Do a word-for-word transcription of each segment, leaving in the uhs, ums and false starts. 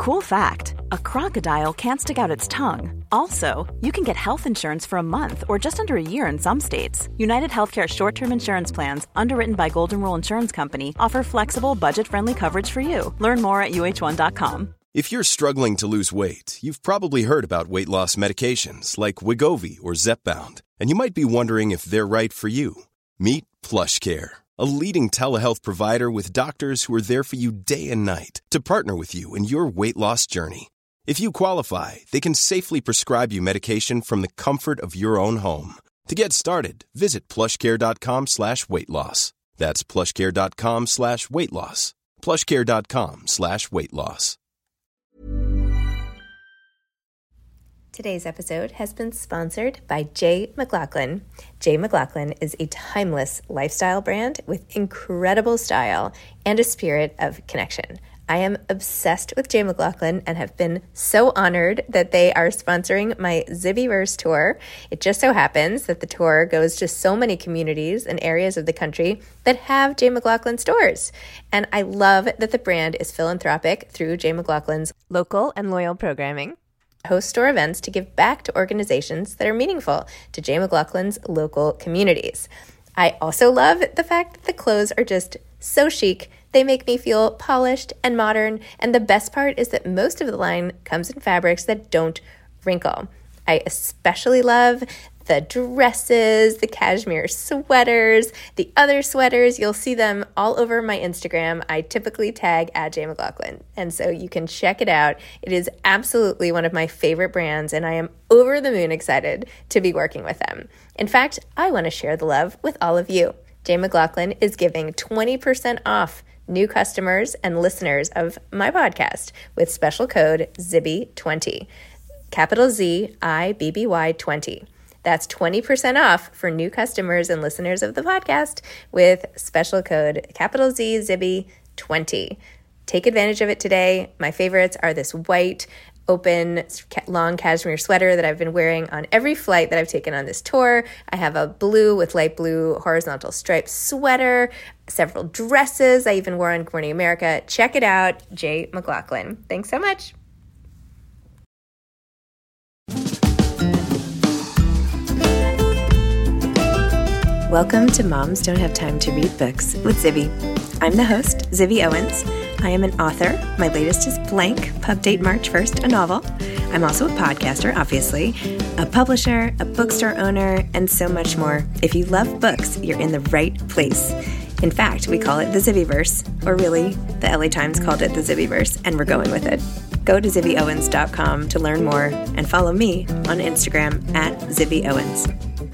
Cool fact, a crocodile can't stick out its tongue. Also, you can get health insurance for a month or just under a year in some states. United Healthcare short-term insurance plans, underwritten by Golden Rule Insurance Company, offer flexible, budget-friendly coverage for you. Learn more at U H one dot com. If you're struggling to lose weight, you've probably heard about weight loss medications like Wegovy or Zepbound, and you might be wondering if they're right for you. Meet PlushCare, a leading telehealth provider with doctors who are there for you day and night to partner with you in your weight loss journey. If you qualify, they can safely prescribe you medication from the comfort of your own home. To get started, visit plushcare.com slash weight loss. That's plushcare.com slash weight loss. plushcare.com slash weight loss. Today's episode has been sponsored by J. McLaughlin. J. McLaughlin is a timeless lifestyle brand with incredible style and a spirit of connection. I am obsessed with J. McLaughlin and have been so honored that they are sponsoring my Zibbyverse tour. It just so happens that the tour goes to so many communities and areas of the country that have J. McLaughlin stores. And I love that the brand is philanthropic through J. McLaughlin's local and loyal programming. Host store events to give back to organizations that are meaningful to J. McLaughlin's local communities. I also love the fact that the clothes are just so chic. They make me feel polished and modern, and the best part is that most of the line comes in fabrics that don't wrinkle. I especially love the dresses, the cashmere sweaters, the other sweaters. You'll see them all over my Instagram. I typically tag at J. McLaughlin, and so you can check it out. It is absolutely one of my favorite brands, and I am over the moon excited to be working with them. In fact, I want to share the love with all of you. J. McLaughlin is giving twenty percent off new customers and listeners of my podcast with special code Zibby twenty, capital Z I B B Y twenty. That's twenty percent off for new customers and listeners of the podcast with special code capital Z Zibby twenty. Take advantage of it today. My favorites are this white, open, long cashmere sweater that I've been wearing on every flight that I've taken on this tour. I have a blue with light blue horizontal striped sweater, several dresses I even wore on Good Morning America. Check it out, J. McLaughlin. Thanks so much. Welcome to Moms Don't Have Time to Read Books with Zibby. I'm the host, Zibby Owens. I am an author. My latest is Blank, pub date March first, a novel. I'm also a podcaster, obviously, a publisher, a bookstore owner, and so much more. If you love books, you're in the right place. In fact, we call it the Zibbyverse, or really, the L A Times called it the Zibbyverse, and we're going with it. Go to zibby owens dot com to learn more and follow me on Instagram at Zibby Owens.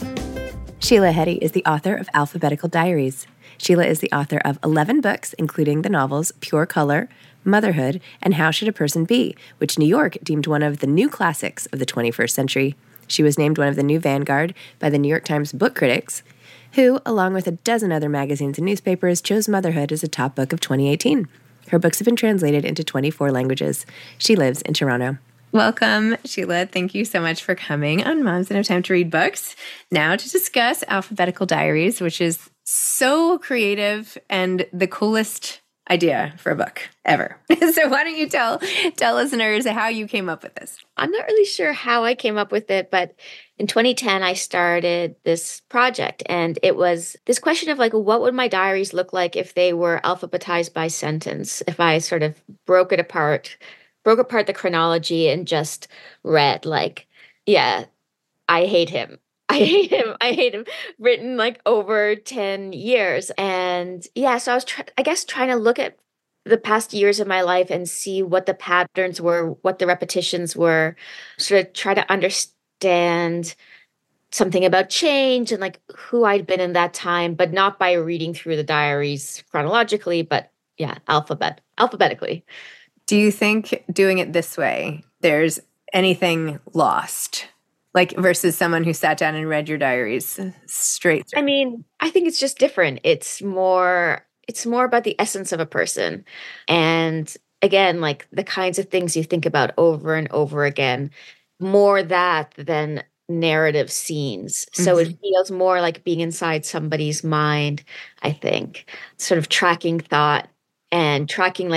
Sheila Heti is the author of Alphabetical Diaries. Sheila is the author of eleven books, including the novels Pure Color, Motherhood, and How Should a Person Be, which New York deemed one of the new classics of the twenty-first century. She was named one of the new vanguard by the New York Times book critics, who, along with a dozen other magazines and newspapers, chose Motherhood as a top book of twenty eighteen. Her books have been translated into twenty-four languages. She lives in Toronto. Welcome, Sheila. Thank you so much for coming on Moms Don't Have Time to Read Books. Now to discuss Alphabetical Diaries, which is so creative and the coolest idea for a book ever. So why don't you tell tell listeners how you came up with this? I'm not really sure how I came up with it, but in twenty ten, I started this project, and it was this question of like, what would my diaries look like if they were alphabetized by sentence? If I sort of broke it apart, broke apart the chronology and just read like, yeah, I hate him. I hate him. I hate him. Written like over ten years. And yeah, so I was, try- I guess, trying to look at the past years of my life and see what the patterns were, what the repetitions were, sort of try to understand something about change and like who I'd been in that time, but not by reading through the diaries chronologically, but yeah, alphabet, alphabetically. Do you think doing it this way, there's anything lost? Like versus someone who sat down and read your diaries straight through? I mean, I think it's just different. It's more, it's more about the essence of a person. And again, like the kinds of things you think about over and over again, more that than narrative scenes. So mm-hmm. It feels more like being inside somebody's mind, I think, sort of tracking thought and tracking like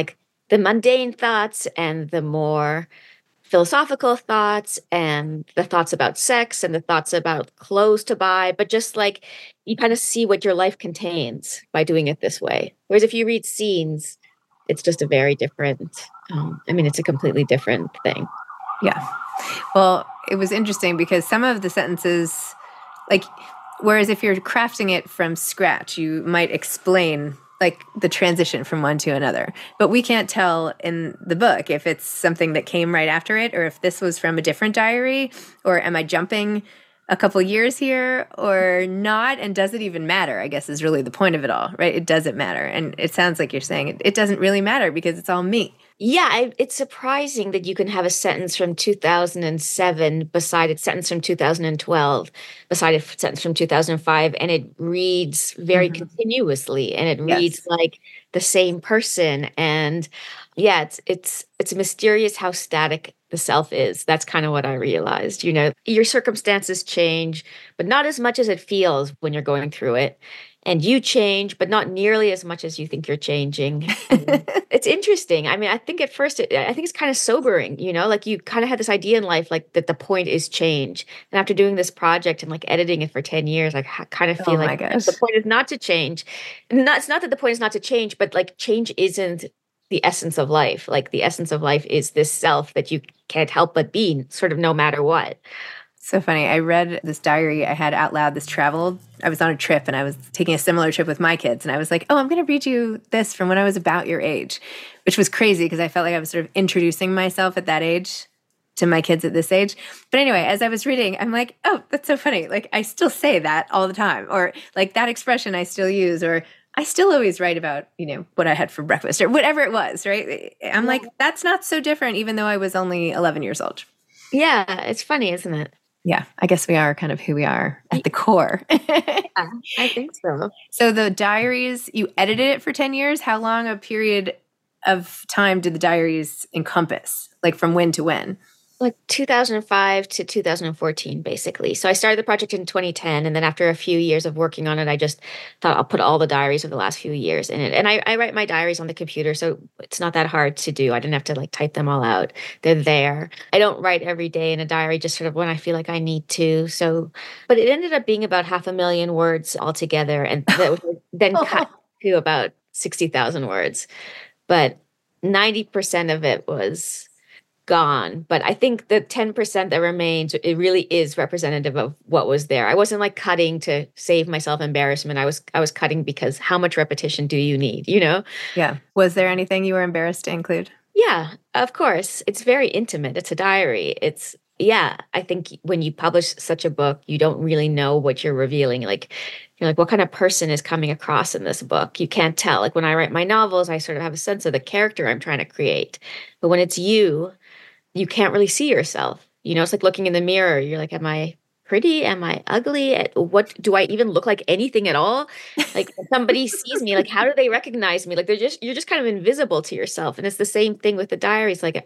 the mundane thoughts and the more philosophical thoughts and the thoughts about sex and the thoughts about clothes to buy, but just like you kind of see what your life contains by doing it this way. Whereas if you read scenes, it's just a very different, um, I mean, it's a completely different thing. Yeah. Well, it was interesting because some of the sentences, like, whereas if you're crafting it from scratch, you might explain like the transition from one to another. But we can't tell in the book if it's something that came right after it or if this was from a different diary, or am I jumping a couple years here or not? And does it even matter, I guess, is really the point of it all, right? It doesn't matter. And it sounds like you're saying it, it doesn't really matter because it's all me. Yeah, I, it's surprising that you can have a sentence from two thousand seven beside a sentence from two thousand twelve, beside a sentence from two thousand five, and it reads very mm-hmm. continuously, and it yes. reads like the same person. And yeah, it's it's it's mysterious how static the self is. That's kind of what I realized. You know, your circumstances change, but not as much as it feels when you're going through it. And you change, but not nearly as much as you think you're changing. It's interesting. I mean, I think at first, it, I think it's kind of sobering, you know, like you kind of had this idea in life, like that the point is change. And after doing this project and like editing it for ten years, I kind of feel oh like the point is not to change. Not, it's not that the point is not to change, but like change isn't the essence of life. Like the essence of life is this self that you can't help but be, sort of no matter what. So funny. I read this diary I had out loud, this travel. I was on a trip and I was taking a similar trip with my kids. And I was like, oh, I'm going to read you this from when I was about your age, which was crazy because I felt like I was sort of introducing myself at that age to my kids at this age. But anyway, as I was reading, I'm like, oh, that's so funny. Like I still say that all the time, or like that expression I still use, or I still always write about, you know, what I had for breakfast or whatever it was, right? I'm like, that's not so different, even though I was only eleven years old. Yeah, it's funny, isn't it? Yeah, I guess we are kind of who we are at the core. Yeah, I think so. So the diaries, you edited it for ten years. How long a period of time did the diaries encompass? Like from when to when? Like two thousand five to two thousand fourteen, basically. So I started the project in twenty ten. And then after a few years of working on it, I just thought I'll put all the diaries of the last few years in it. And I, I write my diaries on the computer, so it's not that hard to do. I didn't have to like type them all out. They're there. I don't write every day in a diary, just sort of when I feel like I need to. So, but it ended up being about half a million words altogether. And that was then cut to about sixty thousand words. But ninety percent of it was gone. But I think the ten percent that remains, it really is representative of what was there. I wasn't like cutting to save myself embarrassment. I was I was cutting because how much repetition do you need, you know? Yeah. Was there anything you were embarrassed to include? Yeah, of course. It's very intimate. It's a diary. It's, yeah, I think when you publish such a book, you don't really know what you're revealing. Like, you're like, what kind of person is coming across in this book? You can't tell. Like when I write my novels, I sort of have a sense of the character I'm trying to create. But when it's you, you can't really see yourself. You know, it's like looking in the mirror. You're like, am I pretty? Am I ugly? What do I even look like anything at all? Like if somebody sees me, like how do they recognize me? Like they're just, you're just kind of invisible to yourself. And it's the same thing with the diaries. Like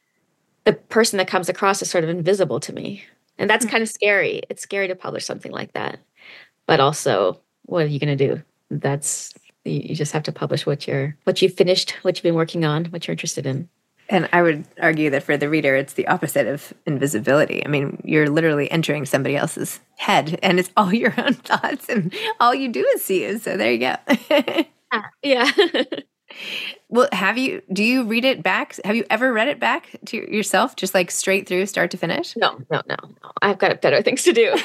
the person that comes across is sort of invisible to me. And that's kind of scary. It's scary to publish something like that. But also, what are you going to do? That's, you just have to publish what you're, what you've finished, what you've been working on, what you're interested in. And I would argue that for the reader, it's the opposite of invisibility. I mean, you're literally entering somebody else's head and it's all your own thoughts and all you do is see you. So there you go. Yeah. Well, have you, do you read it back? Have you ever read it back to yourself, just like straight through start to finish? No, no, no, no. I've got better things to do.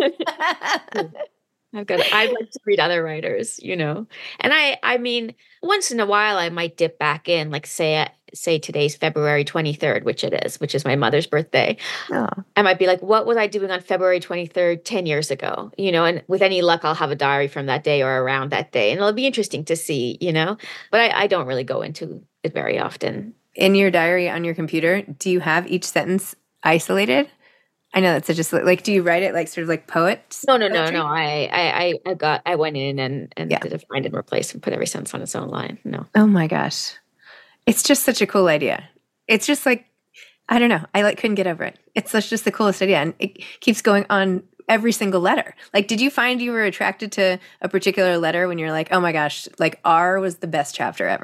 I've got, I'd like to read other writers, you know? And I, I mean, once in a while I might dip back in, like say, say today's February twenty-third, which it is, which is my mother's birthday. Oh. I might be like, what was I doing on February twenty-third, ten years ago? You know, and with any luck, I'll have a diary from that day or around that day. And it'll be interesting to see, you know, but I, I don't really go into it very often. In your diary on your computer, do you have each sentence isolated? I know that's such a, like, do you write it like sort of like poets? No, no, no, no. I, I, I got, I went in and, and yeah. did a find and replace and put every sentence on its own line. No. Oh my gosh. It's just such a cool idea. It's just like, I don't know. I like couldn't get over it. It's such just the coolest idea. And it keeps going on every single letter. Like, did you find you were attracted to a particular letter when you're like, oh my gosh, like R was the best chapter ever?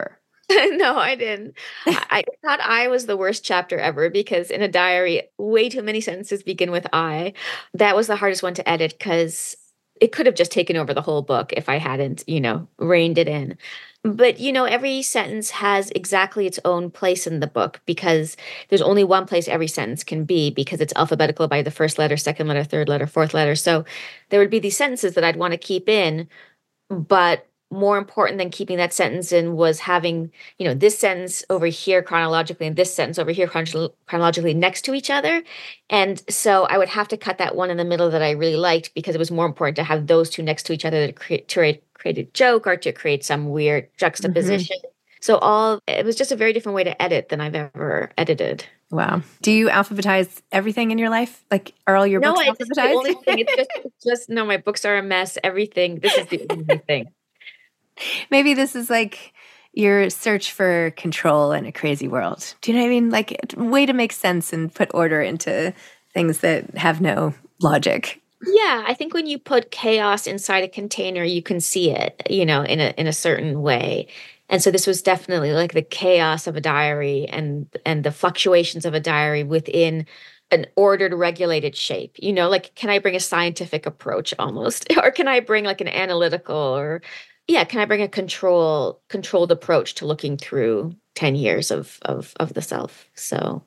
No, I didn't. I, I thought I was the worst chapter ever because in a diary, way too many sentences begin with I. That was the hardest one to edit because it could have just taken over the whole book if I hadn't, you know, reined it in. But, you know, every sentence has exactly its own place in the book because there's only one place every sentence can be because it's alphabetical by the first letter, second letter, third letter, fourth letter. So there would be these sentences that I'd want to keep in, but more important than keeping that sentence in was having, you know, this sentence over here chronologically and this sentence over here chron- chronologically next to each other. And so I would have to cut that one in the middle that I really liked because it was more important to have those two next to each other to create, to create a joke or to create some weird juxtaposition. Mm-hmm. So all, it was just a very different way to edit than I've ever edited. Wow. Do you alphabetize everything in your life? Like, are all your no, books it's alphabetized? The only thing. It's just, it's just, no, my books are a mess. Everything. This is the only thing. Maybe this is like your search for control in a crazy world. Do you know what I mean? Like a way to make sense and put order into things that have no logic. Yeah, I think when you put chaos inside a container, you can see it, you know, in a in a certain way. And so this was definitely like the chaos of a diary and and the fluctuations of a diary within an ordered, regulated shape. You know, like, can I bring a scientific approach almost? Or can I bring like an analytical or yeah, can I bring a control controlled approach to looking through ten years of of of the self? So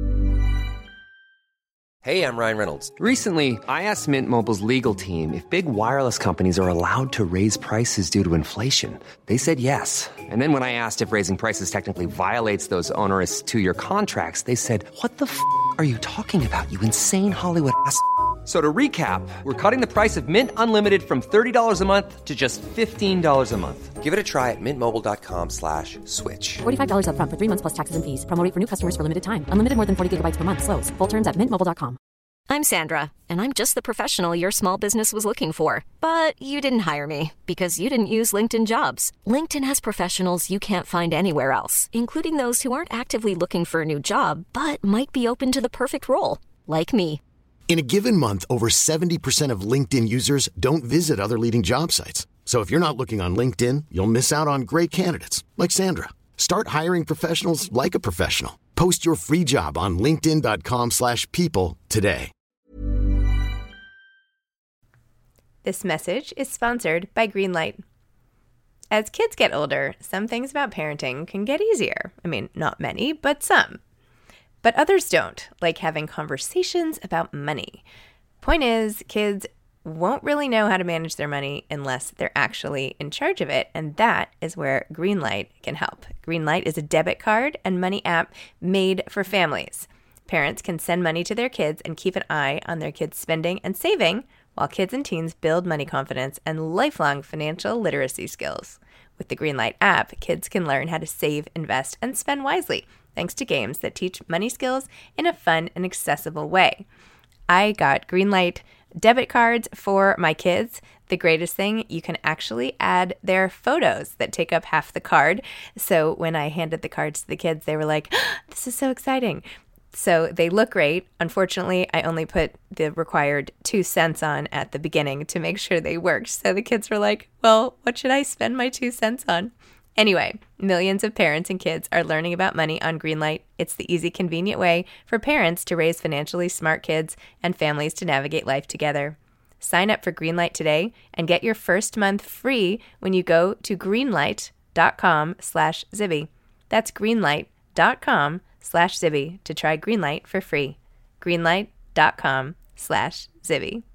Hey, I'm Ryan Reynolds. Recently, I asked Mint Mobile's legal team if big wireless companies are allowed to raise prices due to inflation. They said yes. And then when I asked if raising prices technically violates those onerous two-year contracts, they said, "What the f*** are you talking about, you insane Hollywood ass f- So to recap, we're cutting the price of Mint Unlimited from thirty dollars a month to just fifteen dollars a month. Give it a try at mintmobile.com slash switch. forty-five dollars up front for three months plus taxes and fees. Promo rate for new customers for limited time. Unlimited more than forty gigabytes per month. Slows full terms at mint mobile dot com. I'm Sandra, and I'm just the professional your small business was looking for. But you didn't hire me because you didn't use LinkedIn Jobs. LinkedIn has professionals you can't find anywhere else, including those who aren't actively looking for a new job, but might be open to the perfect role, like me. In a given month, over seventy percent of LinkedIn users don't visit other leading job sites. So if you're not looking on LinkedIn, you'll miss out on great candidates like Sandra. Start hiring professionals like a professional. Post your free job on linkedin.com slash people today. This message is sponsored by Greenlight. As kids get older, some things about parenting can get easier. I mean, not many, but some. But others don't, like having conversations about money. Point is, kids won't really know how to manage their money unless they're actually in charge of it, and that is where Greenlight can help. Greenlight is a debit card and money app made for families. Parents can send money to their kids and keep an eye on their kids' spending and saving, while kids and teens build money confidence and lifelong financial literacy skills. With the Greenlight app, kids can learn how to save, invest, and spend wisely, thanks to games that teach money skills in a fun and accessible way. I got Greenlight debit cards for my kids. The greatest thing, you can actually add their photos that take up half the card. So when I handed the cards to the kids, they were like, oh, this is so exciting. So they look great. Unfortunately, I only put the required two cents on at the beginning to make sure they worked. So the kids were like, well, what should I spend my two cents on? Anyway, millions of parents and kids are learning about money on Greenlight. It's the easy, convenient way for parents to raise financially smart kids and families to navigate life together. Sign up for Greenlight today and get your first month free when you go to greenlight.com slash Zibby. That's greenlight.com slash Zibby to try Greenlight for free. Greenlight.com slash Zibby.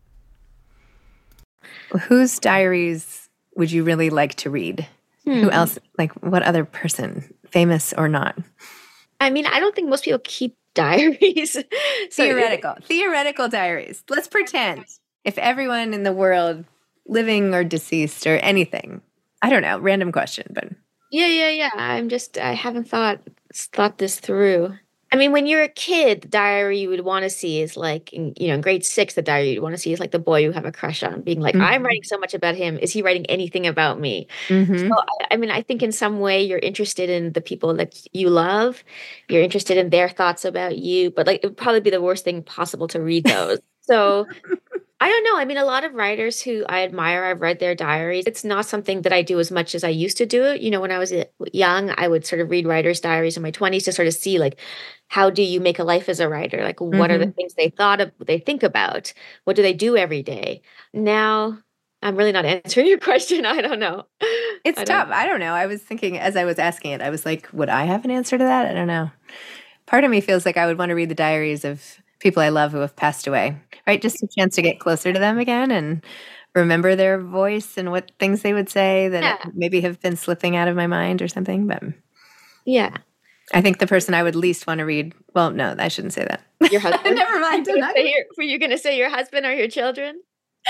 Whose diaries would you really like to read? Hmm. Who else? Like, what other person, famous or not? I mean, I don't think most people keep diaries. So theoretical. Theoretical diaries. Let's pretend if everyone in the world, living or deceased or anything, I don't know, random question, but. Yeah, yeah, yeah. I'm just, I haven't thought thought this through. I mean, when you're a kid, the diary you would want to see is like, in, you know, in grade six, the diary you'd want to see is like the boy you have a crush on, being like, mm-hmm. I'm writing so much about him. Is he writing anything about me? Mm-hmm. So, I, I mean, I think in some way you're interested in the people that you love. You're interested in their thoughts about you, but like, it would probably be the worst thing possible to read those. So I don't know. I mean, a lot of writers who I admire, I've read their diaries. It's not something that I do as much as I used to do it. You know, when I was young, I would sort of read writers' diaries in my twenties to sort of see, like, how do you make a life as a writer? Like, what mm-hmm. are the things they thought of, they think about? What do they do every day? Now, I'm really not answering your question. I don't know. It's I tough. Don't I don't know. I was thinking as I was asking it, I was like, would I have an answer to that? I don't know. Part of me feels like I would want to read the diaries of people I love who have passed away, right? Just a chance to get closer to them again and remember their voice and what things they would say that yeah. maybe have been slipping out of my mind or something. But yeah, I think the person I would least want to read, well, no, I shouldn't say that. Your husband? Never mind. Were you, were you going to say your husband or your children?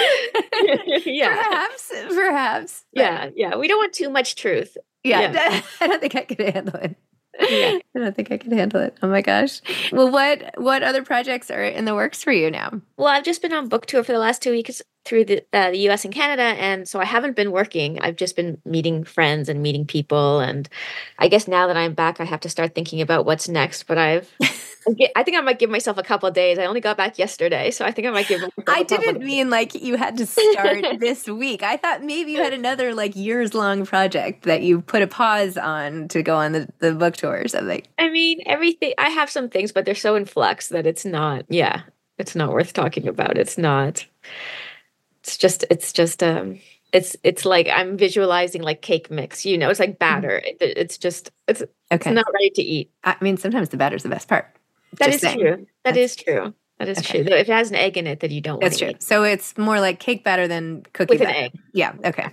Yeah. Perhaps, perhaps. Yeah, yeah. We don't want too much truth. Yeah, yeah. I don't think I could handle it. Yeah. I don't think I can handle it. Oh my gosh. Well, what what other projects are in the works for you now? Well, I've just been on book tour for the last two weeks through the, uh, the U S and Canada. And so I haven't been working. I've just been meeting friends and meeting people. And I guess now that I'm back, I have to start thinking about what's next. But I've, I think I might give myself a couple of days. I only got back yesterday. So I think I might give myself I didn't mean like you had to start this week. I thought maybe you had another like years long project that you put a pause on to go on the, the book tour or something. I mean, everything, I have some things, but they're so in flux that it's not, yeah, it's not worth talking about. It's not. It's just, it's just, um, it's, it's like I'm visualizing like cake mix, you know, it's like batter. It, it's just, it's, okay. It's not ready to eat. I mean, sometimes the batter's the best part. That just is saying. true. That That's, is true. That is okay. true. If it has an egg in it, then you don't want That's to true. eat. So it's more like cake batter than cookie With batter. an egg. Yeah. Okay.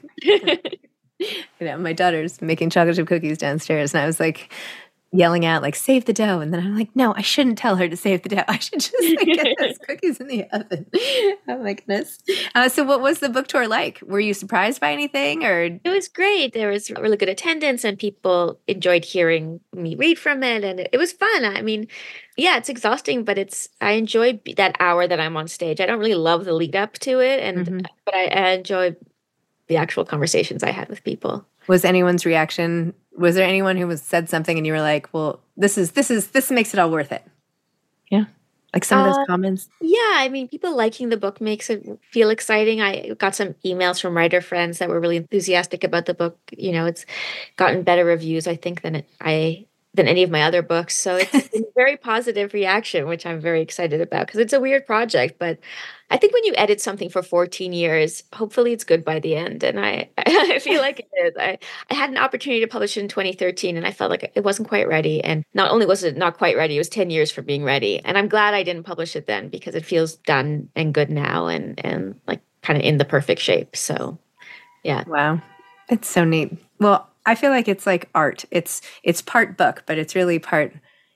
You know, my daughter's making chocolate chip cookies downstairs, and I was like, yelling out like, save the dough. And then I'm like, no, I shouldn't tell her to save the dough. I should just like, get those cookies in the oven. Oh my goodness. Uh, so what was the book tour like? Were you surprised by anything or? It was great. There was really good attendance and people enjoyed hearing me read from it. And it, it was fun. I mean, yeah, it's exhausting, but it's, I enjoy that hour that I'm on stage. I don't really love the lead up to it. And, mm-hmm. but I, I enjoy the actual conversations I had with people. Was anyone's reaction, was there anyone who was said something and you were like, well, this is, this is, this makes it all worth it? Yeah. Like some of those uh, comments? Yeah. I mean, people liking the book makes it feel exciting. I got some emails from writer friends that were really enthusiastic about the book. You know, it's gotten better reviews, I think, than it, I, than any of my other books. So it's been a very positive reaction, which I'm very excited about because it's a weird project. But I think when you edit something for fourteen years, hopefully it's good by the end. And I, I feel like it is. I, I had an opportunity to publish it in twenty thirteen and I felt like it wasn't quite ready. And not only was it not quite ready, it was ten years for being ready. And I'm glad I didn't publish it then because it feels done and good now and, and like kind of in the perfect shape. So yeah. Wow. It's so neat. Well, I feel like it's like art. It's it's part book, but it's really part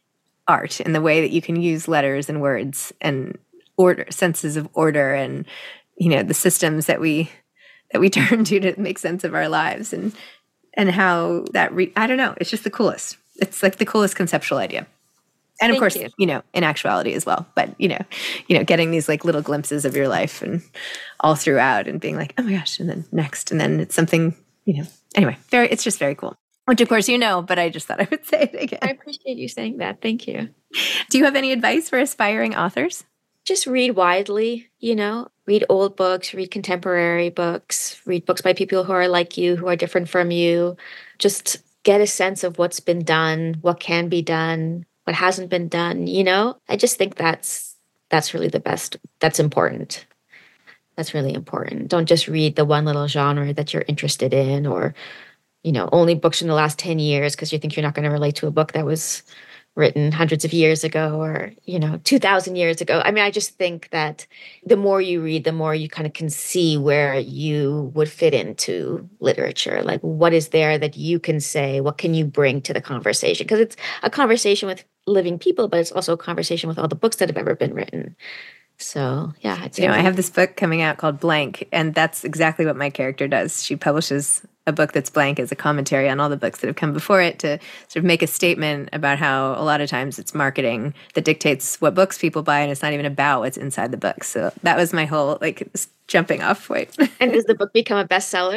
art in the way that you can use letters and words and order, senses of order, and you know the systems that we that we turn to to make sense of our lives, and and how that re- I don't know. It's just the coolest. It's like the coolest conceptual idea, and of Thank course, you. you know, in actuality as well. But you know, you know, getting these like little glimpses of your life and all throughout, and being like, oh my gosh, and then next, and then it's something, you know. Anyway, very it's just very cool. Which, of course, you know, but I just thought I would say it again. I appreciate you saying that. Thank you. Do you have any advice for aspiring authors? Just read widely, you know, read old books, read contemporary books, read books by people who are like you, who are different from you. Just get a sense of what's been done, what can be done, what hasn't been done, you know? I just think that's that's really the best. That's important. That's really important. Don't just read the one little genre that you're interested in or, you know, only books from the last ten years because you think you're not going to relate to a book that was written hundreds of years ago or, you know, two thousand years ago. I mean, I just think that the more you read, the more you kind of can see where you would fit into literature. Like, what is there that you can say? What can you bring to the conversation? Because it's a conversation with living people, but it's also a conversation with all the books that have ever been written. So, yeah. It's you know, I have this book coming out called Blank, and that's exactly what my character does. She publishes a book that's blank as a commentary on all the books that have come before it to sort of make a statement about how a lot of times it's marketing that dictates what books people buy, and it's not even about what's inside the book. So that was my whole, like, jumping off point. And does the book become a bestseller?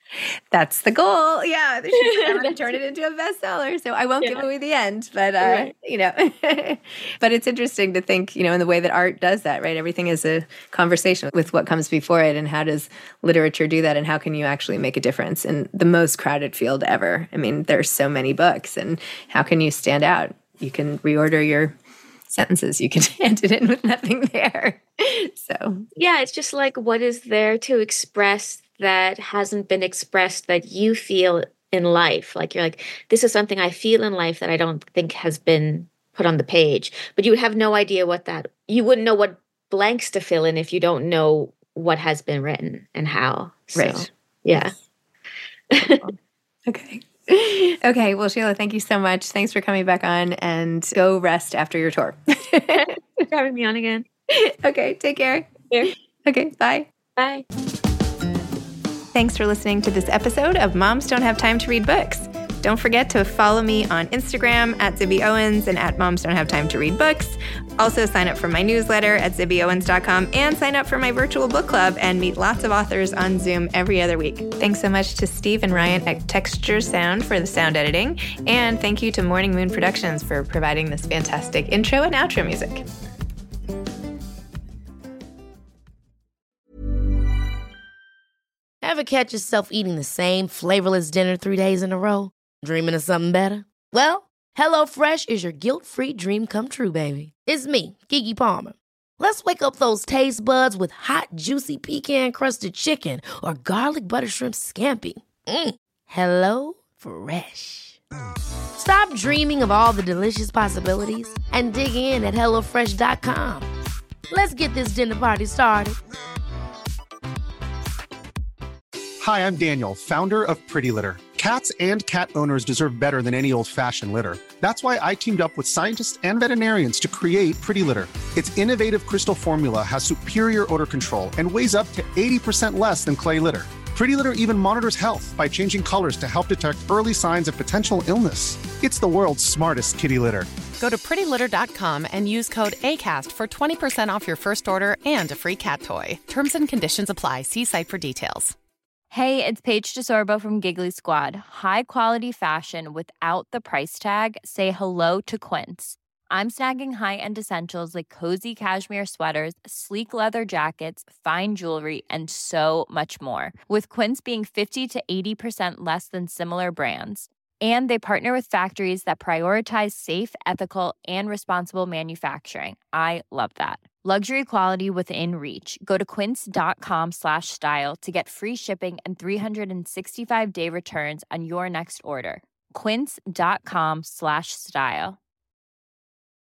That's the goal. Yeah. I'm going to turn it into a bestseller. So I won't yeah. give away the end, but, uh, right. you know, but it's interesting to think, you know, in the way that art does that, right? Everything is a conversation with what comes before it. And how does literature do that? And how can you actually make a difference in the most crowded field ever? I mean, there's so many books, and how can you stand out? You can reorder your sentences. You can hand it in with nothing there. So, yeah, it's just like, what is there to express that hasn't been expressed that you feel in life? Like, you're like, this is something I feel in life that I don't think has been put on the page. But you would have no idea what that, you wouldn't know what blanks to fill in if you don't know what has been written and how. So, right. Yeah. Okay. Okay. Well, Sheila, thank you so much. Thanks for coming back on, and go rest after your tour. Thanks for having me on again. Okay. Take care. Yeah. Okay. Bye. Bye. Thanks for listening to this episode of Moms Don't Have Time to Read Books. Don't forget to follow me on Instagram at Zibby Owens and at Moms Don't Have Time to Read Books. Also sign up for my newsletter at zibby owens dot com and sign up for my virtual book club and meet lots of authors on Zoom every other week. Thanks so much to Steve and Ryan at Texture Sound for the sound editing. And thank you to Morning Moon Productions for providing this fantastic intro and outro music. Ever catch yourself eating the same flavorless dinner three days in a row? Dreaming of something better? Well, HelloFresh is your guilt-free dream come true, baby. It's me, Keke Palmer. Let's wake up those taste buds with hot, juicy pecan-crusted chicken or garlic butter shrimp scampi. Mm. Hello Fresh. Stop dreaming of all the delicious possibilities and dig in at hello fresh dot com. Let's get this dinner party started. Hi, I'm Daniel, founder of Pretty Litter. Cats and cat owners deserve better than any old-fashioned litter. That's why I teamed up with scientists and veterinarians to create Pretty Litter. Its innovative crystal formula has superior odor control and weighs up to eighty percent less than clay litter. Pretty Litter even monitors health by changing colors to help detect early signs of potential illness. It's the world's smartest kitty litter. Go to pretty litter dot com and use code ACAST for twenty percent off your first order and a free cat toy. Terms and conditions apply. See site for details. Hey, it's Paige DeSorbo from Giggly Squad. High quality fashion without the price tag. Say hello to Quince. I'm snagging high-end essentials like cozy cashmere sweaters, sleek leather jackets, fine jewelry, and so much more. With Quince being fifty to eighty percent less than similar brands. And they partner with factories that prioritize safe, ethical, and responsible manufacturing. I love that. Luxury quality within reach. Go to quince.com slash style to get free shipping and three sixty-five day returns on your next order. Quince.com slash style.